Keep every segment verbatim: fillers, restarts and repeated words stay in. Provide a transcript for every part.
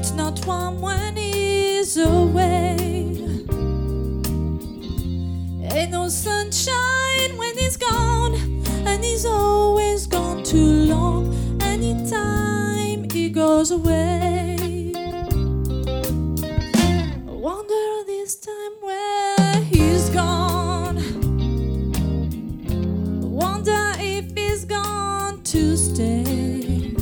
It's not warm when he's away. Ain't no sunshine when he's gone, and he's always gone too long. Anytime he goes away, I wonder this time where he's gone. I wonder if he's gone to stay.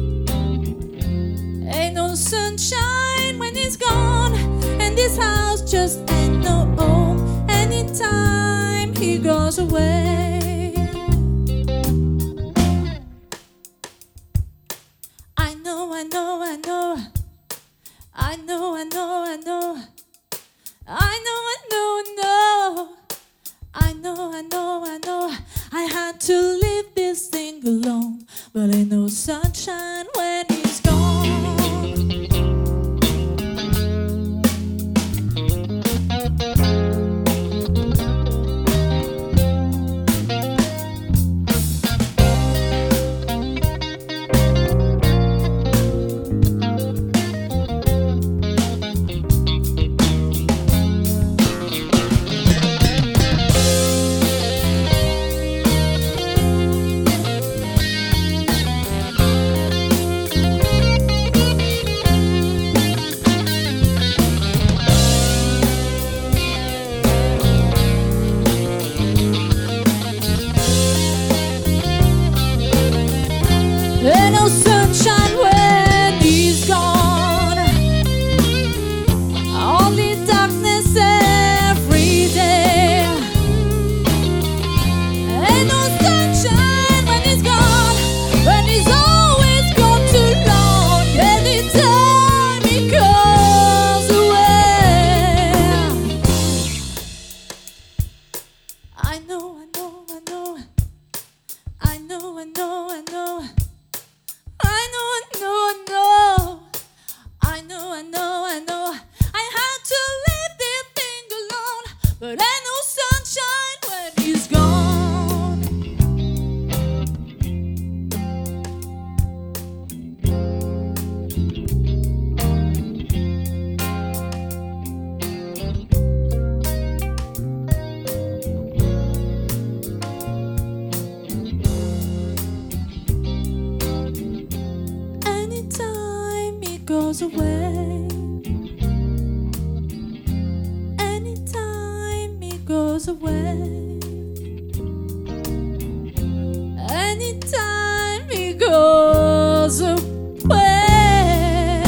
Ain't no sunshine when he's gone, and this house just ain't no home. Anytime he goes away, I know, I know, I know, I know, I know, I know, I know, I know, I know, I know, I know. I had to leave this thing alone, but ain't no sunshine when he's gone. Ain't no sunshine when he's gone, only darkness every day. Ain't no sunshine when he's gone, when he's always gone too long. Anytime he goes away, I know, I know, I know, I know, I know, I know. I know, I know, I know, I know, I know, I know. I had to leave this thing alone, but ain't no sunshine when he's gone. Anytime he goes away, anytime he goes away, anytime he goes away.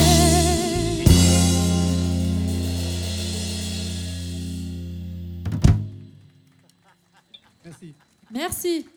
Merci. Merci.